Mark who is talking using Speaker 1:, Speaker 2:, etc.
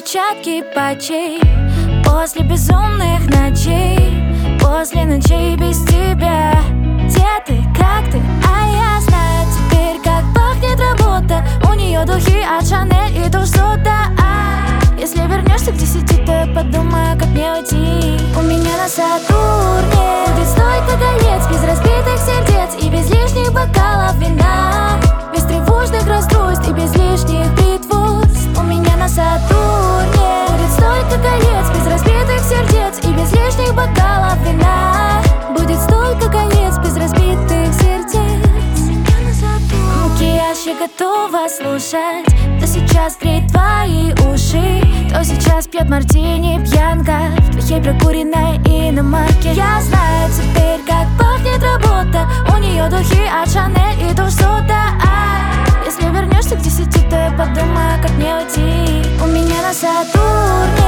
Speaker 1: отпечатки патчей после безумных ночей, после ночей без тебя. Где ты, как ты? А я знаю теперь, как пахнет работа. У нее духи от Шанель и туш Сода. Если вернешься к 10, то я подумаю, как мне уйти. У меня на Сатурне будет столько колец, без разбитых сердец и без лишних бокалов вина, без тревожных расстройств и без лишних притворств. У меня на Сатурне будет столько колец, без разбитых сердец и без лишних бокалов вина, будет столько колец, без разбитых сердец. Макияж я готова слушать, то сейчас греет твои уши, то сейчас пьет мартини пьянка в твоей прокуренной иномарке. Я знаю теперь, как пахнет работа. У нее духи от Шанель и туш Сода. Если вернешься к 10, то я подумаю, как мне уйти. У меня на Сатурне